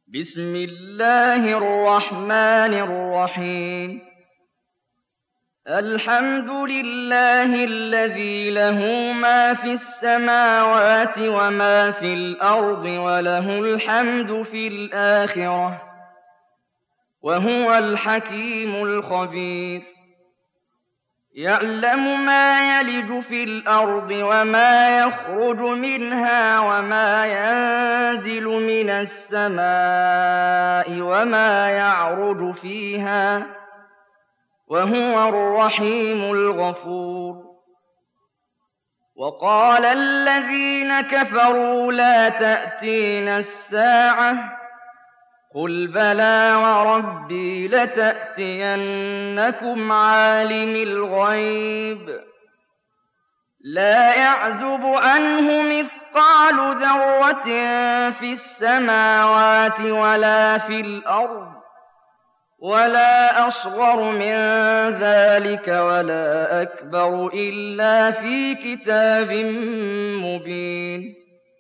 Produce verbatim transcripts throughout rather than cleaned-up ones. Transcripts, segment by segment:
بسم الله الرحمن الرحيم الحمد لله الذي له ما في السماوات وما في الأرض وله الحمد في الآخرة وهو الحكيم الخبير يعلم ما يلج في الأرض وما يخرج منها وما ينزل من السماء وما يعرج فيها وهو الرحيم الغفور وقال الذين كفروا لا تأتينا الساعة قل بلى وربي لتأتينكم عالم الغيب لا يعزب عنه مثقال ذرة في السماوات ولا في الأرض ولا أصغر من ذلك ولا أكبر إلا في كتاب مبين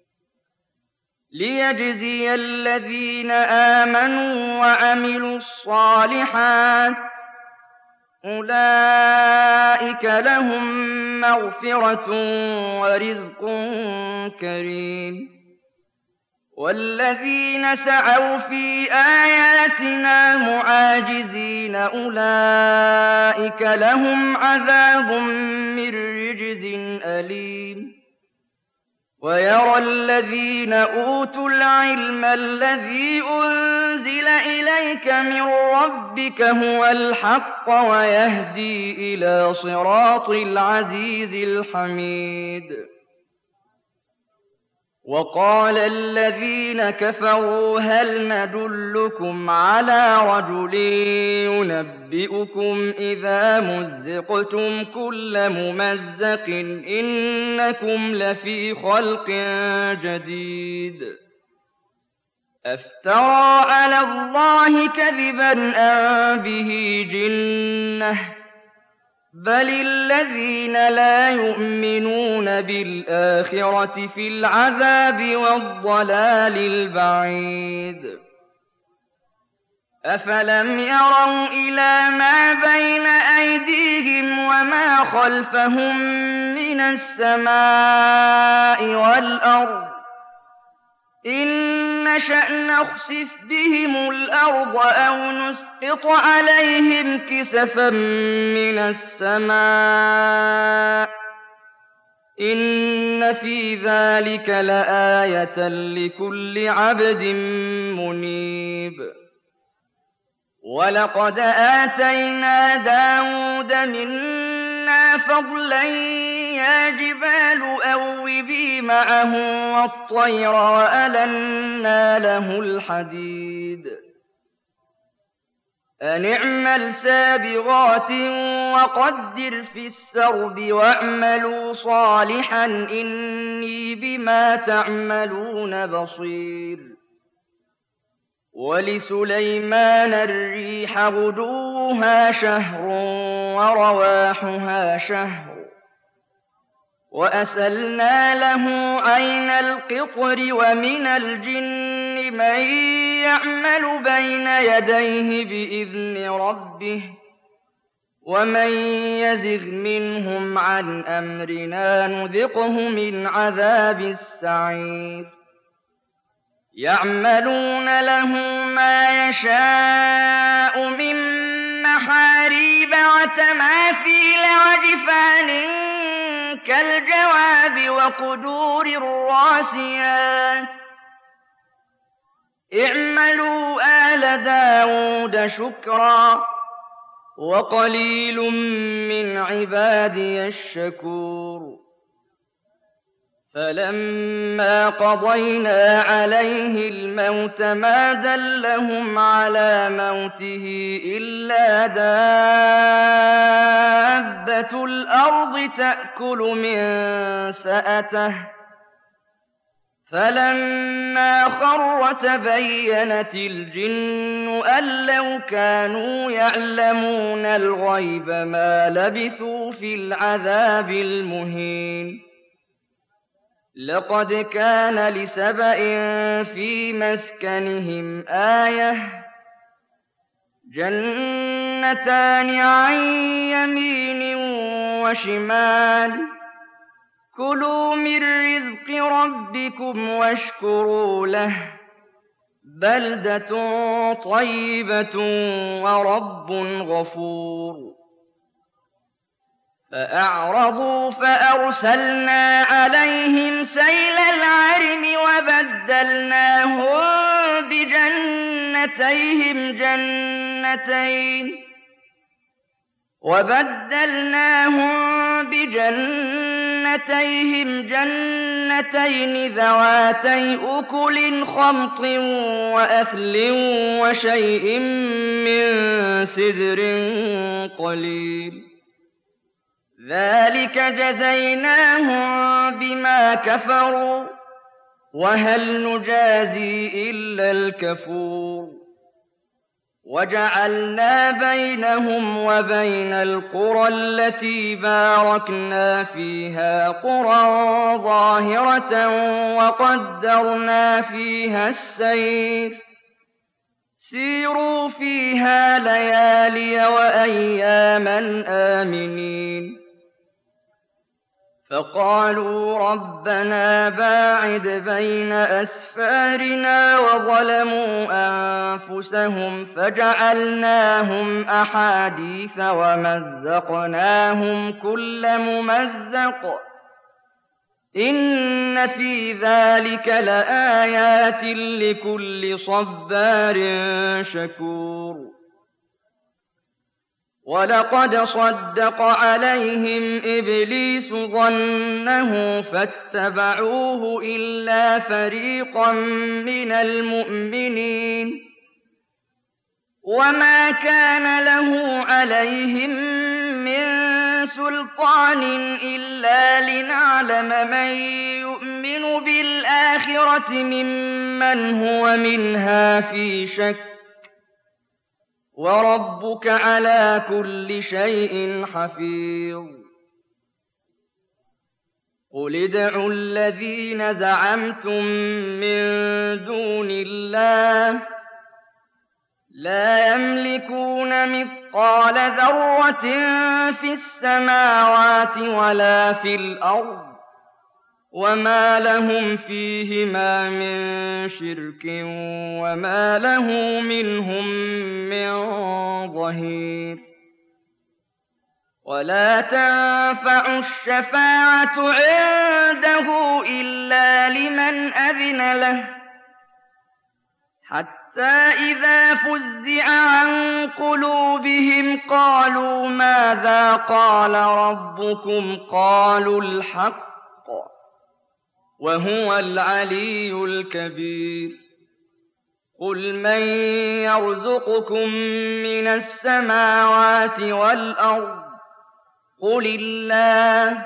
ليجزي الذين آمنوا وعملوا الصالحات أولئك لهم مغفرة ورزق كريم والذين سعوا في آياتنا معاجزين أولئك لهم عذاب من رجز أليم ويرى الذين أوتوا العلم الذي أنزل إليك من ربك هو الحق ويهدي إلى صراط العزيز الحميد وقال الذين كفروا هل ندلكم على رجل ينبئكم إذا مزقتم كل ممزق إنكم لفي خلق جديد أفترى على الله كذبا أم به جنة بل الذين لا يؤمنون بالآخرة في العذاب والضلال البعيد أفلم يروا إلى ما بين أيديهم وما خلفهم من السماء والأرض إن نشأ نخسف بهم الأرض أو نسقط عليهم كسفا من السماء إن في ذلك لآية لكل عبد منيب ولقد آتينا داود منا فضلا يا جبال أوبي معه والطير وألنا له الحديد أن اعمل سابغات وقدر في السرد واعملوا صالحا إني بما تعملون بصير ولسليمان الريح غدوها شهر ورواحها شهر وأسلنا له عين القطر ومن الجن من يعمل بين يديه بإذن ربه ومن يزغ منهم عن أمرنا نذقه من عذاب السعير يعملون له ما يشاء من محاريب وتماثيل وجفان كالجواب وقدور الراسيات اعملوا آل داود شكرا وقليل من عبادي الشكور فلما قضينا عليه الموت ما دلهم على موته إلا دابة الأرض تأكل من سأته فلما خر تبينت الجن أن لو كانوا يعلمون الغيب ما لبثوا في العذاب المهين لقد كان لسبإ في مسكنهم آية جنتان عن يمين وشمال كلوا من رزق ربكم واشكروا له بلدة طيبة ورب غفور فأعرضوا فأرسلنا عليهم سيل العرم وبدلناهم بجنتيهم جنتين وبدلناهم بجنتيهم جنتين ذواتي أكل خمط وأثل وشيء من سدر قليل ذلك جزيناهم بما كفروا وهل نجازي إلا الكفور وجعلنا بينهم وبين القرى التي باركنا فيها قرى ظاهرة وقدرنا فيها السير سيروا فيها ليالي وأياما آمنين فقالوا ربنا باعد بين أسفارنا وظلموا أنفسهم فجعلناهم أحاديث ومزقناهم كل ممزق إن في ذلك لآيات لكل صبار شكور ولقد صدق عليهم إبليس ظنه فاتبعوه إلا فريقا من المؤمنين وما كان له عليهم من سلطان إلا لنعلم من يؤمن بالآخرة ممن هو منها في شك وربك على كل شيء حفيظ قل ادعوا الذين زعمتم من دون الله لا يملكون مثقال ذرة في السماوات ولا في الأرض وما لهم فيهما من شرك وما له منهم من ظهير ولا تنفع الشفاعة عنده إلا لمن أذن له حتى إذا فزع عن قلوبهم قالوا ماذا قال ربكم قالوا الحق وهو العلي الكبير قل من يرزقكم من السماوات والأرض قل الله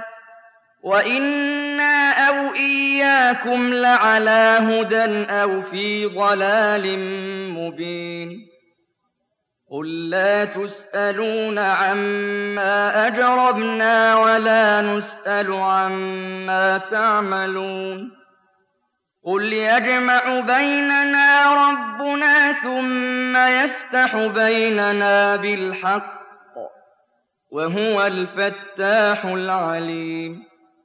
وإنا أو إياكم لعلى هدى أو في ضلال مبين قل لا تسألون عما أجرمنا ولا نسأل عما تعملون قل يجمع بيننا ربنا ثم يفتح بيننا بالحق وهو الفتاح العليم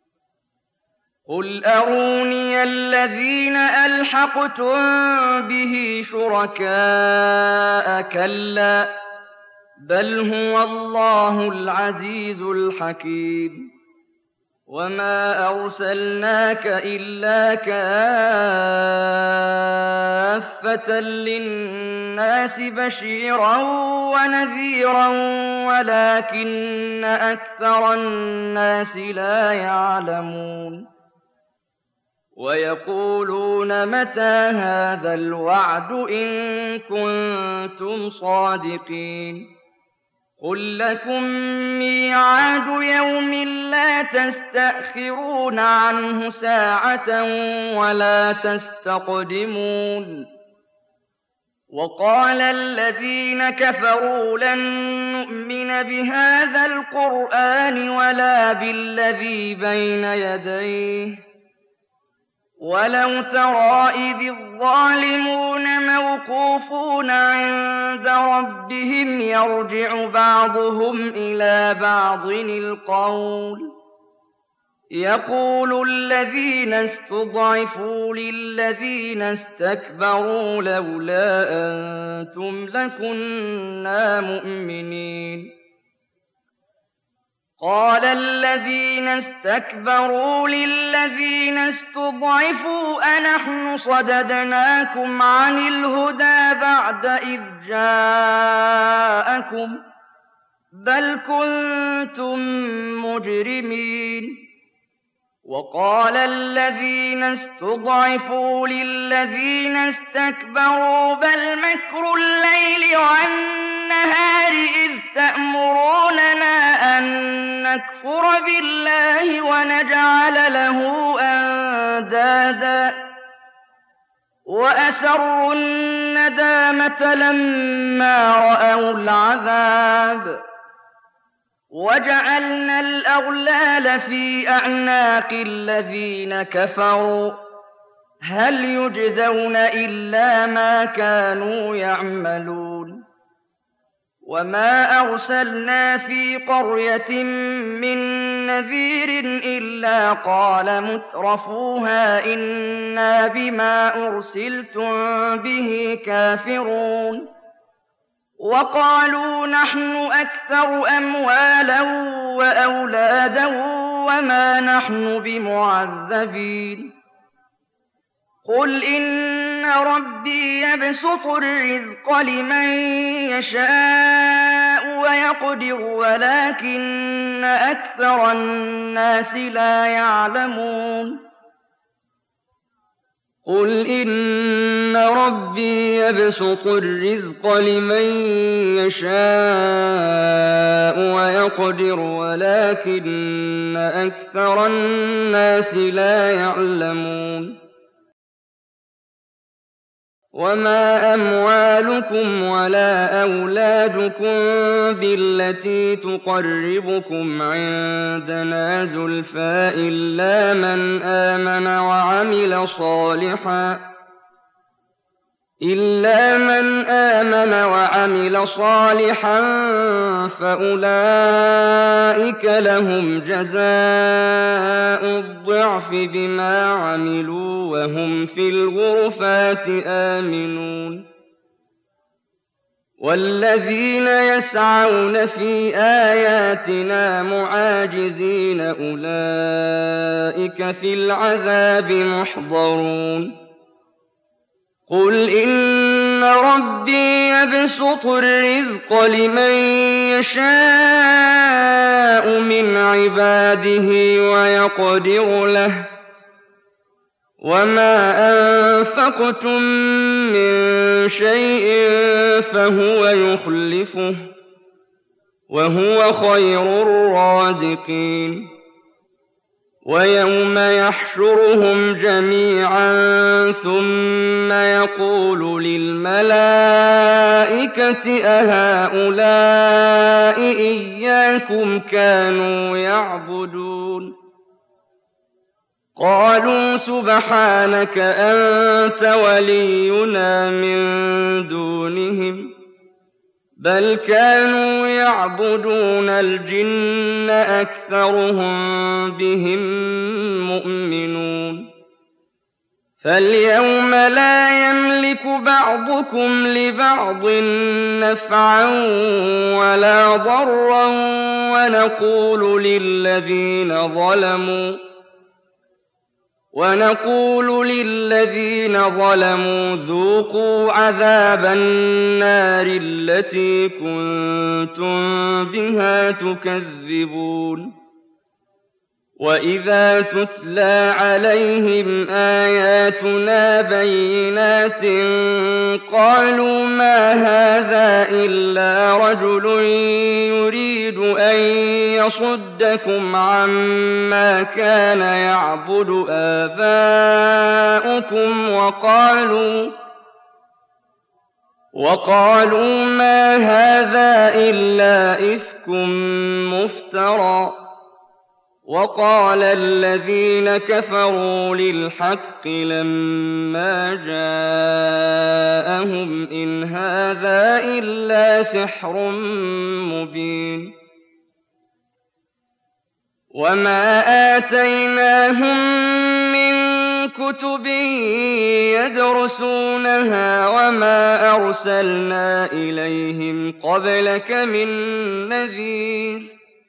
قل أروني الذين ألحقتم به شركاء كلا بل هو الله العزيز الحكيم وما أرسلناك إلا كافة للناس بشيرا ونذيرا ولكن أكثر الناس لا يعلمون ويقولون متى هذا الوعد إن كنتم صادقين قل لكم ميعاد يوم لا تستأخرون عنه ساعة ولا تستقدمون وقال الذين كفروا لن نؤمن بهذا القرآن ولا بالذي بين يديه وَلَوْ تَرَىٰ إِذِ الظَّالِمُونَ مَوْقُوفُونَ عِندَ رَبِّهِمْ يَرْجِعُ بَعْضُهُمْ إِلَىٰ بَعْضٍ الْقَوْلَ يَقُولُ الَّذِينَ اسْتُضْعِفُوا لِلَّذِينَ اسْتَكْبَرُوا لَوْلَا أَنتُمْ لَكُنَّا مُؤْمِنِينَ قَالَ الَّذِينَ اسْتَكْبَرُوا لِلَّذِينَ اسْتُضْعِفُوا أَنَحْنُ صَدَدْنَاكُمْ عَنِ الْهُدَىٰ بَعْدَ إِذْ جَاءَكُم بَلْ كُنتُم مُّجْرِمِينَ وَقَالَ الَّذِينَ اسْتُضْعِفُوا لِلَّذِينَ اسْتَكْبَرُوا بَلْ مَكْرُ اللَّيْلِ وَالنَّهَارِ إِذْ تَأْمُرُونَنَا أَن نَّكْفُرَ بِاللَّهِ وَنَجْعَلَ لَهُ أَندَادًا وَأَسَرُّوا النَّدَامَةَ لَمَّا رَأَوُا الْعَذَابَ وَجَعَلْنَا الْأَغْلَالَ فِي أَعْنَاقِ الَّذِينَ كَفَرُوا هَلْ يُجْزَوْنَ إِلَّا مَا كَانُوا يَعْمَلُونَ وَمَا أَرْسَلْنَا فِي قَرْيَةٍ مِّن نَّذِيرٍ إِلَّا قَالَ مُتْرَفُوهَا إِنَّا بِمَا أُرْسِلْتُم بِهِ كَافِرُونَ وَقَالُوا نَحْنُ أَكْثَرُ أَمْوَالًا وَأَوْلَادًا وَمَا نَحْنُ بِمُعَذَّبِينَ قُلْ إِنَّ رَبِّي يَبْسُطُ الرِّزْقَ لِمَن يَشَاءُ وَيَقْدِرُ وَلَٰكِنَّ أَكْثَرَ النَّاسِ لَا يَعْلَمُونَ قُلْ إِنَّ رَبِّي يَبْسُطُ الرِّزْقَ لِمَن يَشَاءُ وَيَقْدِرُ وَلَٰكِنَّ أَكْثَرَ النَّاسِ لَا يَعْلَمُونَ وَمَا أَمْوَالُكُمْ وَلَا أَوْلَادُكُم بِالَّتِي تُقَرِّبُكُمْ عِندَنَا زُلْفَىٰ إِلَّا مَنْ آمَنَ وَعَمِلَ صَالِحًا إِلَّا مَنْ آمَنَ وَعَمِلَ صَالِحًا فَأُولَٰئِكَ لَهُمْ جَزَاءُ الضِّعْفِ بِمَا عَمِلُوا وَهُمْ فِي الْغُرُفَاتِ آمِنُونَ وَالَّذِينَ يَسْعَوْنَ فِي آيَاتِنَا مُعَاجِزِينَ أُولَٰئِكَ فِي الْعَذَابِ مُحْضَرُونَ قُلْ إِنَّ رَبِّي يَبْسُطُ الرِّزْقَ لِمَن يَشَاءُ مِنْ عِبَادِهِ وَيَقْدِرُ لَهُ وَمَا أَنفَقْتُم مِّن شَيْءٍ فَهُوَ يُخْلِفُهُ وَهُوَ خَيْرُ الرَّازِقِينَ وَيَوْمَ يَحْشُرُهُمْ جَمِيعًا ثُمَّ يَقُولُ لِلْمَلَائِكَةِ أَهَٰؤُلَاءِ إِيَّاكُمْ كَانُوا يَعْبُدُونَ قَالُوا سُبْحَانَكَ أَنتَ وَلِيُّنَا مِن دُونِهِم بَلْ كَانُوا يَعْبُدُونَ الْجِنَّ أَكْثَرُهُم بِهِم مُّؤْمِنُونَ فَالْيَوْمَ لَا يَمْلِكُ بَعْضُكُمْ لِبَعْضٍ نَّفْعًا وَلَا ضَرًّا وَنَقُولُ لِلَّذِينَ ظَلَمُوا وَنَقُولُ لِلَّذِينَ ظَلَمُوا ذُوقُوا عَذَابَ النَّارِ الَّتِي كُنتُم بِهَا تُكَذِّبُونَ وَإِذَا تُتْلَىٰ عَلَيْهِمْ آيَاتُنَا بَيِّنَاتٍ قَالُوا مَا هَٰذَا إِلَّا رَجُلٌ يُرِيدُ أَن يَصُدَّكُمْ عَمَّا كَانَ يَعْبُدُ آبَاؤُكُمْ وَقَالُوا وَقَالُوا مَا هَٰذَا إِلَّا إِفْكٌ مُّفْتَرًى وقال الذين كفروا للحق لما جاءهم إن هذا إلا سحر مبين وما آتيناهم من كتب يدرسونها وما أرسلنا إليهم قبلك من نذير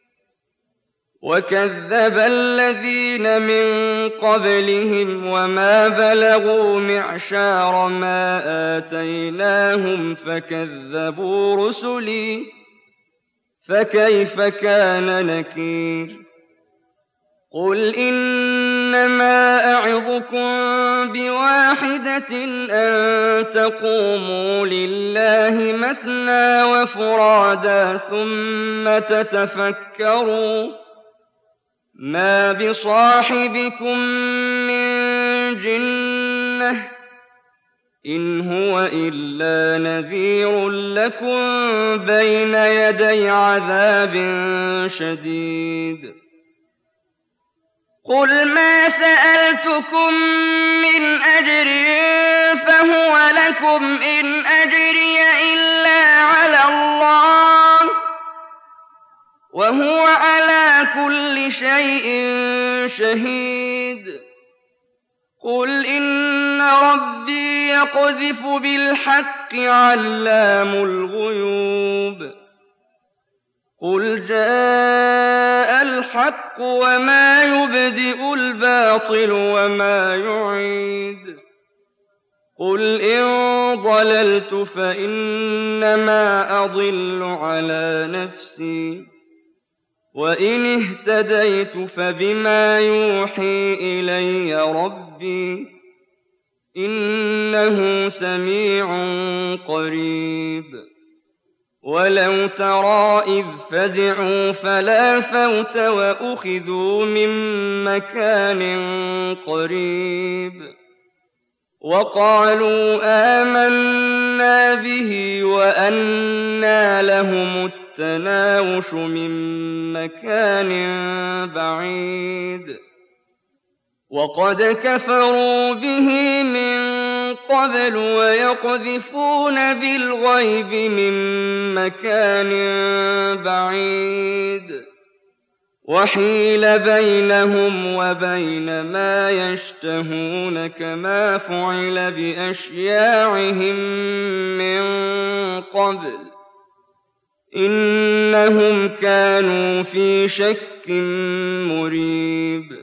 وكذب الذين من قبلهم وما بلغوا معشار ما آتيناهم فكذبوا رسلي فكيف كان نكير قل إنما أعظكم بواحدة أن تقوموا لله مثنى وفرادا ثم تتفكروا ما بصاحبكم من جنة إن هو إلا نذير لكم بين يدي عذاب شديد قل ما سألتكم من أجر فهو لكم إن أجري إلا على الله وهو على كل شيء شهيد قل إن ربي يقذف بالحق علام الغيوب قل جاء الحق وما يبدئ الباطل وما يعيد قل إن ضللت فإنما أضل على نفسي وإن اهتديت فبما يوحي إلي ربي إنه سميع قريب ولو ترى إذ فزعوا فلا فوت وأخذوا من مكان قريب وقالوا آمنا به وأنى لهم التناوش من مكان بعيد وقد كفروا به من قبل ويقذفون بالغيب من مكان بعيد وحيل بينهم وبين ما يشتهون كما فعل بأشياعهم من قبل إنهم كانوا في شك مريب